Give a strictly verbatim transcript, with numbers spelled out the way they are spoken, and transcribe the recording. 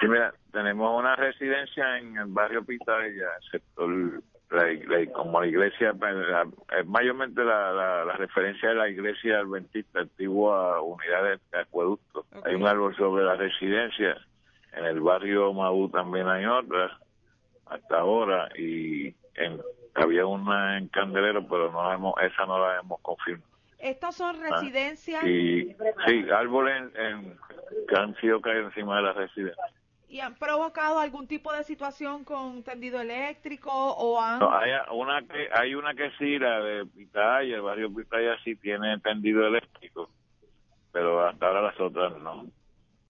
Sí, mira, tenemos una residencia en el barrio Pitaya, el sector, la, la, como la iglesia, la, mayormente la, la, la referencia de la iglesia adventista, antigua unidad de, de acueducto. Okay. Hay un árbol sobre la residencia, en el barrio Maú también hay otra, hasta ahora, y en, había una en Candelero, pero no hemos, esa no la hemos confirmado. ¿Estos son residencias? ¿Ah? Y sí, árboles en, en, que han sido caídos encima de la residencia. ¿Y han provocado algún tipo de situación con tendido eléctrico o han...? No, hay una que hay una que sí, la de Pitaya, el barrio Pitaya sí tiene tendido eléctrico, pero hasta ahora las otras no.